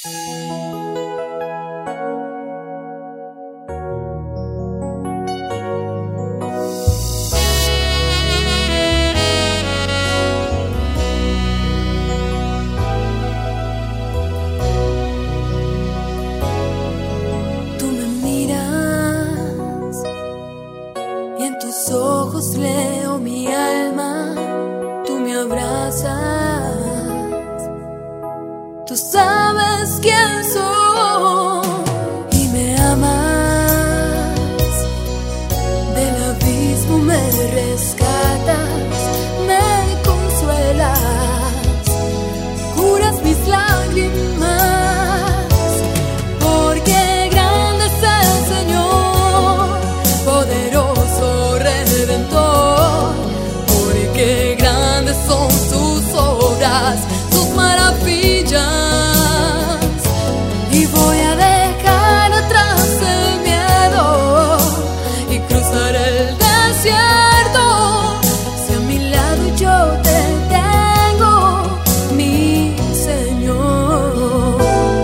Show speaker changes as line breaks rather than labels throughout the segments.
Tú me miras y en tus ojos leo mi alma. Tú me abrazas, tú sabes quién soy y me amas. Del abismo me rescatas, me consuelas, curas mis lágrimas, porque grande es el Señor, poderoso Redentor, porque grandes son sus obras, sus maravillas. Y voy a dejar atrás el miedo y cruzar el desierto. Si a mi lado yo te tengo, mi Señor.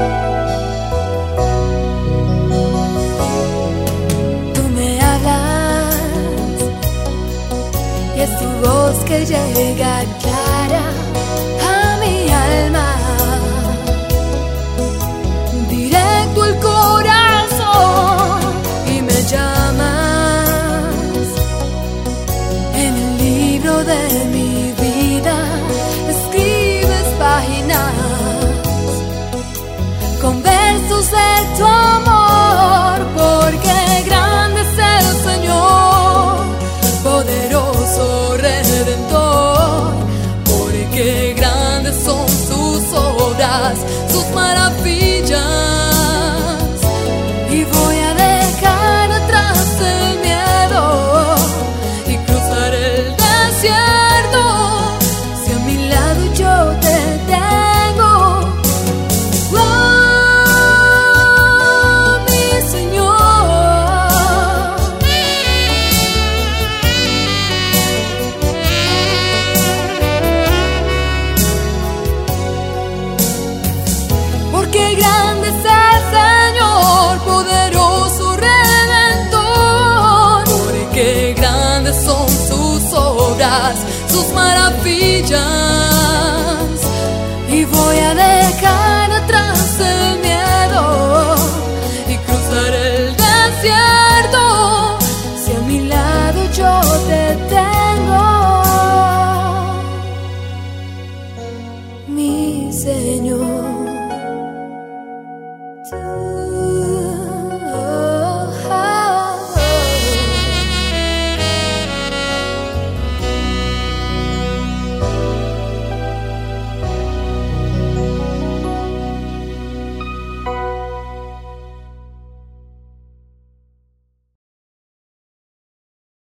Tú me hablas y es tu voz que llega clara a mi alma, directo al corazón, y me llamas. En el libro de mi vida escribes páginas con versos de tu amor, porque grande es el Señor, poderoso Redentor, porque grandes son sus obras, sus maravillas. Y voy a dejar atrás el miedo y cruzar el desierto. Si a mi lado yo te tengo, oh, mi Señor. Porque grande es el Señor, poderoso Redentor, porque grandes son sus obras, sus maravillas. Y voy a dejar